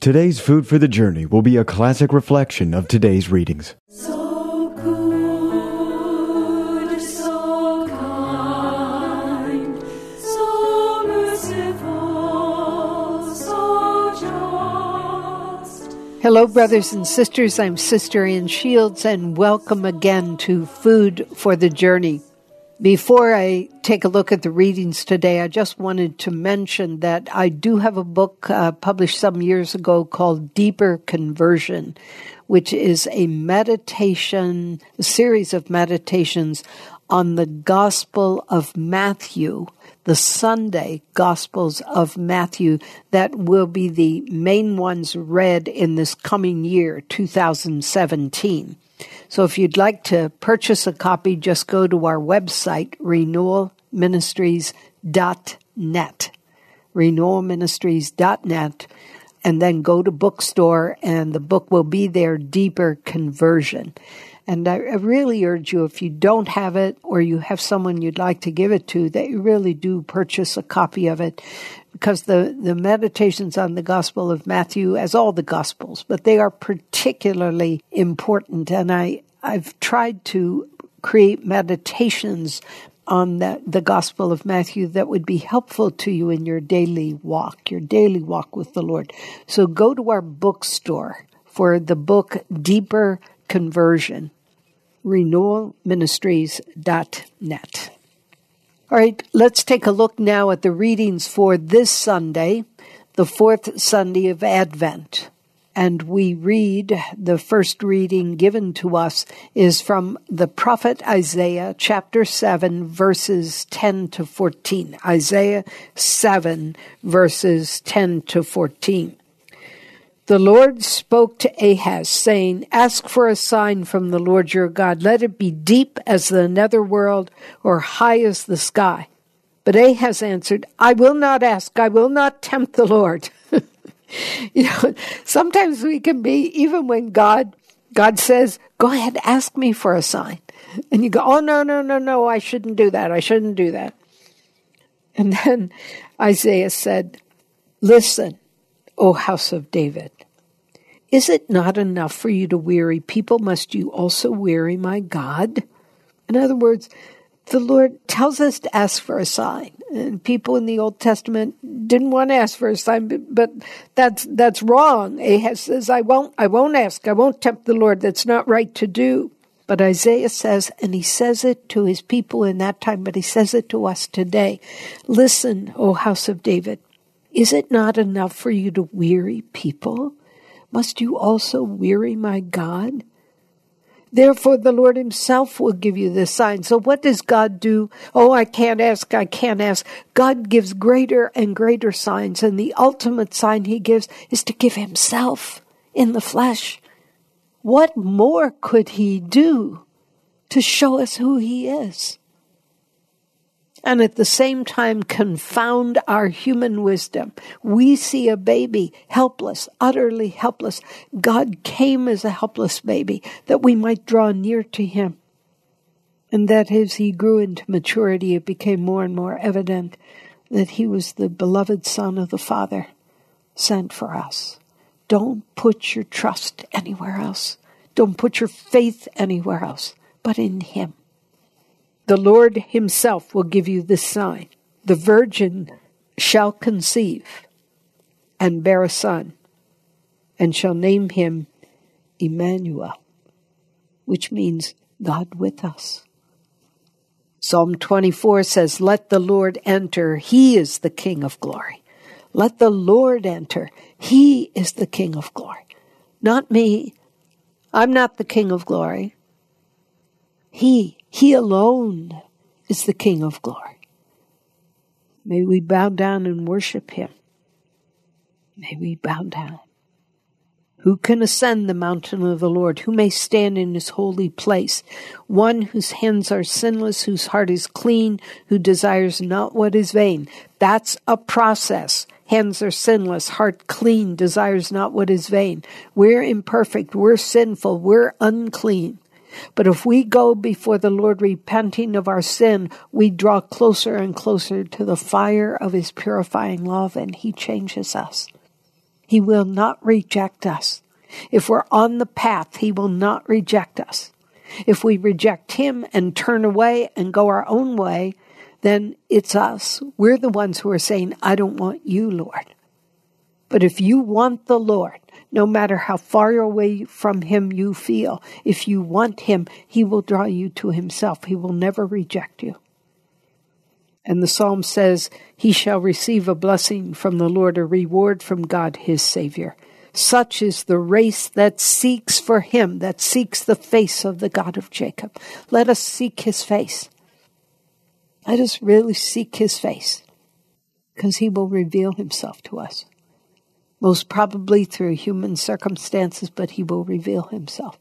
Today's Food for the Journey will be a classic reflection of today's readings. So good, so kind, so merciful, so just. Hello, brothers and sisters. I'm Sister Ann Shields, and welcome again to Food for the Journey. Before I take a look at the readings today, I just wanted to mention that I do have a book published some years ago called Deeper Conversion, which is a series of meditations on the Gospel of Matthew, the Sunday Gospels of Matthew, that will be the main ones read in this coming year, 2017. So if you'd like to purchase a copy, just go to our website, renewalministries.net, renewalministries.net, and then go to bookstore, and the book will be there, Deeper Conversion. And I really urge you, if you don't have it or you have someone you'd like to give it to, that you really do purchase a copy of it, because the meditations on the Gospel of Matthew, as all the Gospels, but they are particularly important. And I've tried to create meditations on the Gospel of Matthew that would be helpful to you in your daily walk with the Lord. So go to our bookstore for the book Deeper Conversion, renewalministries.net. All right, let's take a look now at the readings for this Sunday, the fourth Sunday of Advent. And we read, the first reading given to us is from the prophet Isaiah, chapter 7, verses 10 to 14. Isaiah 7, verses 10 to 14. The Lord spoke to Ahaz, saying, "Ask for a sign from the Lord your God. Let it be deep as the netherworld or high as the sky." But Ahaz answered, "I will not ask. I will not tempt the Lord." Sometimes we can be, even when God says, "Go ahead, ask me for a sign." And you go, "Oh, no, I shouldn't do that. And then Isaiah said, "Listen, O house of David, is it not enough for you to weary people? Must you also weary my God?" In other words, the Lord tells us to ask for a sign. And people in the Old Testament didn't want to ask for a sign, but that's wrong. Ahaz says, I won't ask. I won't tempt the Lord. That's not right to do. But Isaiah says, and he says it to his people in that time, but he says it to us today. "Listen, O house of David, is it not enough for you to weary people? Must you also weary my God? Therefore the Lord himself will give you this sign." So what does God do? "Oh, I can't ask. God gives greater and greater signs, and the ultimate sign he gives is to give himself in the flesh. What more could he do to show us who he is? And at the same time confound our human wisdom. We see a baby, helpless, utterly helpless. God came as a helpless baby that we might draw near to him. And that as he grew into maturity, it became more and more evident that he was the beloved Son of the Father, sent for us. Don't put your trust anywhere else. Don't put your faith anywhere else, but in him. The Lord himself will give you this sign. The virgin shall conceive and bear a son, and shall name him Emmanuel, which means God with us. Psalm 24 says, "Let the Lord enter. He is the King of glory." Let the Lord enter. He is the King of glory. Not me. I'm not the King of glory. He alone is the King of glory. May we bow down and worship him. May we bow down. Who can ascend the mountain of the Lord? Who may stand in his holy place? One whose hands are sinless, whose heart is clean, who desires not what is vain. That's a process. Hands are sinless, heart clean, desires not what is vain. We're imperfect, we're sinful, we're unclean. But if we go before the Lord repenting of our sin, we draw closer and closer to the fire of his purifying love, and he changes us. He will not reject us. If we're on the path, He will not reject us. If we reject Him and turn away and go our own way, then it's us. We're the ones who are saying, I don't want you, Lord. But if you want the Lord, no matter how far away from Him you feel, if you want Him, He will draw you to Himself. He will never reject you. And the psalm says, He shall receive a blessing from the Lord, a reward from God his Savior. Such is the race that seeks for Him, that seeks the face of the God of Jacob. Let us seek His face. Let us really seek His face, because He will reveal Himself to us. Most probably through human circumstances, but He will reveal Himself.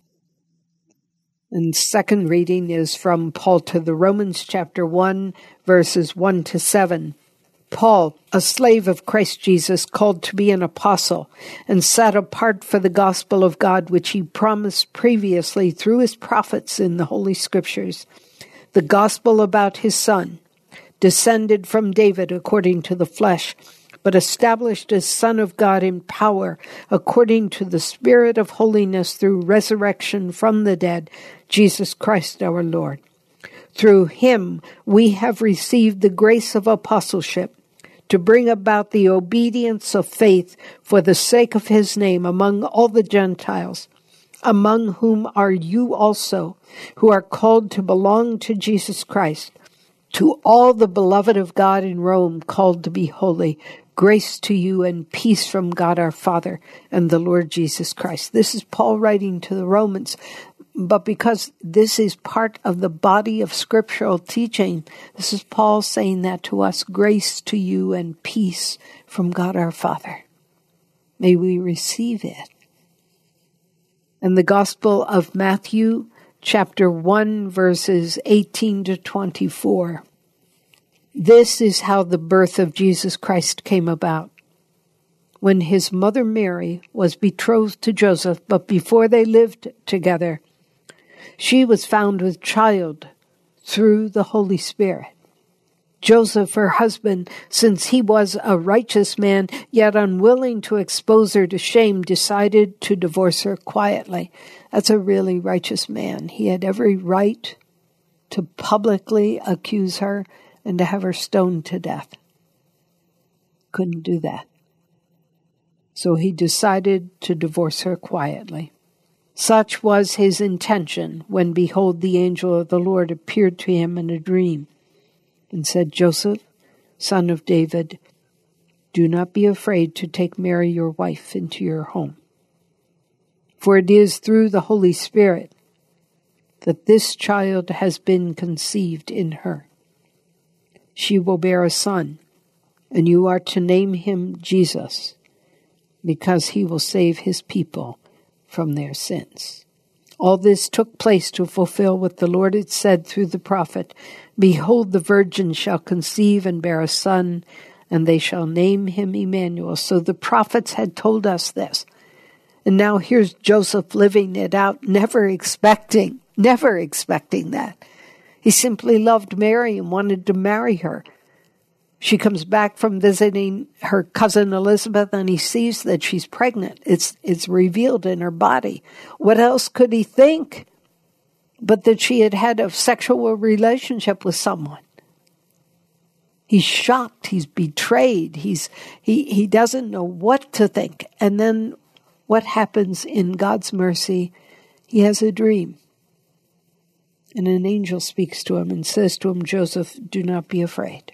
And second reading is from Paul to the Romans, chapter 1, verses 1 to 7. Paul, a slave of Christ Jesus, called to be an apostle, and set apart for the gospel of God, which He promised previously through His prophets in the Holy Scriptures, the gospel about His Son, descended from David according to the flesh, but established as Son of God in power, according to the Spirit of holiness through resurrection from the dead, Jesus Christ our Lord. Through Him we have received the grace of apostleship to bring about the obedience of faith for the sake of His name among all the Gentiles, among whom are you also, who are called to belong to Jesus Christ. To all the beloved of God in Rome, called to be holy, grace to you and peace from God our Father and the Lord Jesus Christ. This is Paul writing to the Romans, but because this is part of the body of scriptural teaching, this is Paul saying that to us, grace to you and peace from God our Father. May we receive it. And the Gospel of Matthew, chapter 1, verses 18 to 24. This is how the birth of Jesus Christ came about. When His mother Mary was betrothed to Joseph, but before they lived together, she was found with child through the Holy Spirit. Joseph, her husband, since he was a righteous man, yet unwilling to expose her to shame, decided to divorce her quietly. That's a really righteous man. He had every right to publicly accuse her and to have her stoned to death. Couldn't do that. So he decided to divorce her quietly. Such was his intention when, behold, the angel of the Lord appeared to him in a dream and said, Joseph, son of David, do not be afraid to take Mary your wife into your home. For it is through the Holy Spirit that this child has been conceived in her. She will bear a son, and you are to name him Jesus, because he will save his people from their sins. All this took place to fulfill what the Lord had said through the prophet, Behold, the virgin shall conceive and bear a son, and they shall name him Emmanuel. So the prophets had told us this. And now here's Joseph living it out, never expecting that. He simply loved Mary and wanted to marry her. She comes back from visiting her cousin Elizabeth, and he sees that she's pregnant. It's revealed in her body. What else could he think but that she had had a sexual relationship with someone? He's shocked. He's betrayed. He doesn't know what to think. And then what happens in God's mercy? He has a dream. And an angel speaks to him and says to him, Joseph, do not be afraid.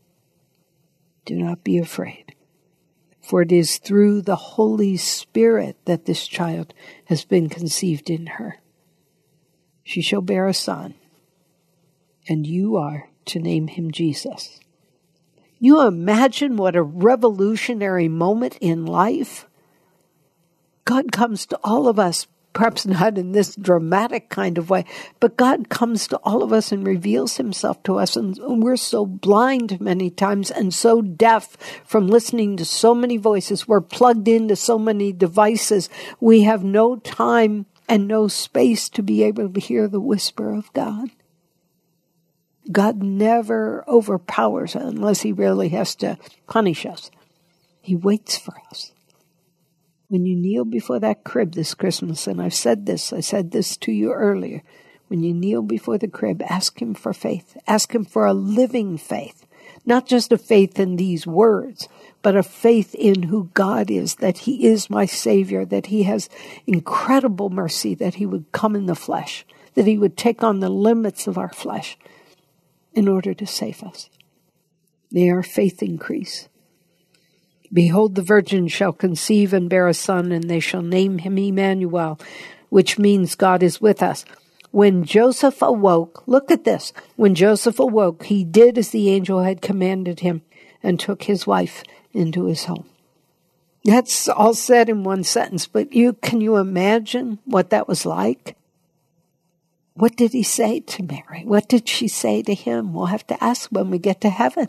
Do not be afraid. For it is through the Holy Spirit that this child has been conceived in her. She shall bear a son, and you are to name him Jesus. You imagine what a revolutionary moment in life? God comes to all of us, perhaps not in this dramatic kind of way, but God comes to all of us and reveals himself to us. And we're so blind many times and so deaf from listening to so many voices. We're plugged into so many devices. We have no time and no space to be able to hear the whisper of God. God never overpowers us unless he really has to punish us. He waits for us. When you kneel before that crib this Christmas, and I said this to you earlier, when you kneel before the crib, ask him for faith. Ask him for a living faith. Not just a faith in these words, but a faith in who God is, that he is my Savior, that he has incredible mercy, that he would come in the flesh, that he would take on the limits of our flesh in order to save us. May our faith increase. Behold, the virgin shall conceive and bear a son, and they shall name him Emmanuel, which means God is with us. When Joseph awoke, look at this. When Joseph awoke, he did as the angel had commanded him and took his wife into his home. That's all said in one sentence, but can you imagine what that was like? What did he say to Mary? What did she say to him? We'll have to ask when we get to heaven.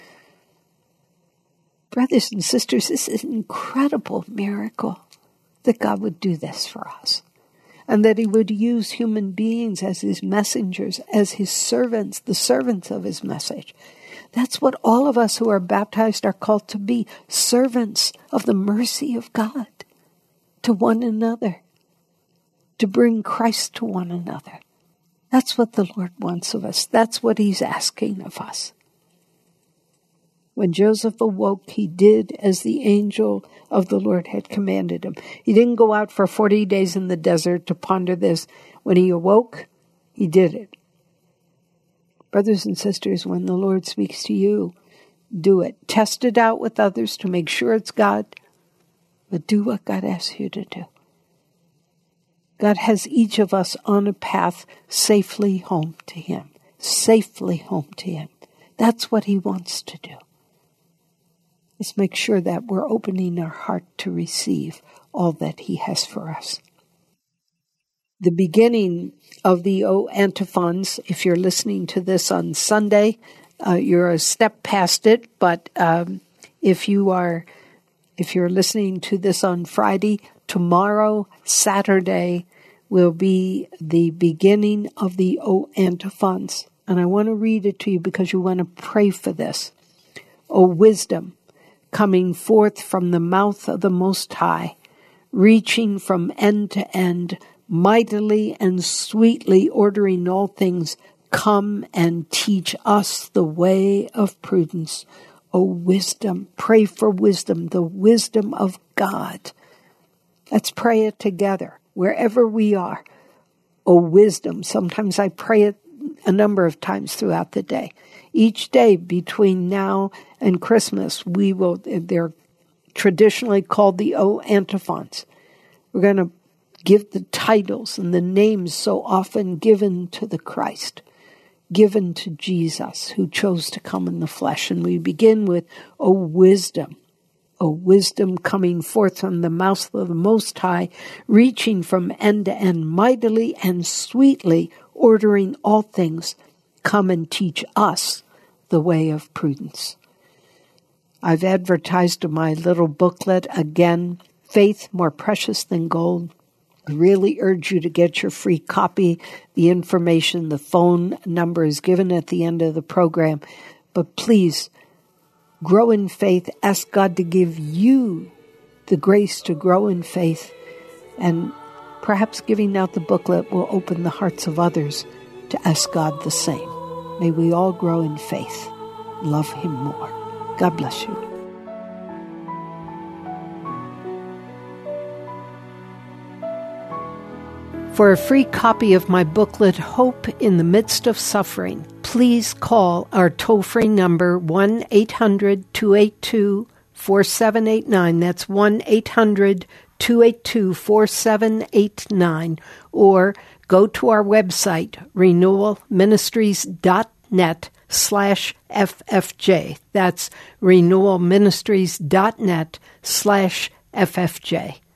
Brothers and sisters, this is an incredible miracle that God would do this for us. And that he would use human beings as his messengers, as his servants, the servants of his message. That's what all of us who are baptized are called to be, servants of the mercy of God to one another, to bring Christ to one another. That's what the Lord wants of us. That's what he's asking of us. When Joseph awoke, he did as the angel of the Lord had commanded him. He didn't go out for 40 days in the desert to ponder this. When he awoke, he did it. Brothers and sisters, when the Lord speaks to you, do it. Test it out with others to make sure it's God, but do what God asks you to do. God has each of us on a path safely home to him. Safely home to him. That's what he wants to do. Let's make sure that we're opening our heart to receive all that he has for us. The beginning of the O Antiphons, if you're listening to this on Sunday, you're a step past it, but if you're listening to this on Friday, tomorrow, Saturday, will be the beginning of the O Antiphons. And I want to read it to you because you want to pray for this. O wisdom, coming forth from the mouth of the Most High, reaching from end to end, mightily and sweetly ordering all things, come and teach us the way of prudence. O wisdom, pray for wisdom, the wisdom of God. Let's pray it together, wherever we are. O wisdom, sometimes I pray it a number of times throughout the day. Each day between now and Christmas, they're traditionally called the O Antiphons. We're going to give the titles and the names so often given to the Christ, given to Jesus, who chose to come in the flesh. And we begin with, O wisdom coming forth from the mouth of the Most High, reaching from end to end, mightily and sweetly ordering all things, come and teach us the way of prudence. I've advertised in my little booklet again, Faith More Precious Than Gold. I really urge you to get your free copy. The information, the phone number is given at the end of the program. But please, grow in faith. Ask God to give you the grace to grow in faith. And perhaps giving out the booklet will open the hearts of others to ask God the same. May we all grow in faith. Love him more. God bless you. For a free copy of my booklet, Hope in the Midst of Suffering, please call our toll-free number 1-800-282-4789. That's 1-800-282-4789. Or go to our website, renewalministries.net/FFJ. That's renewalministries.net/FFJ.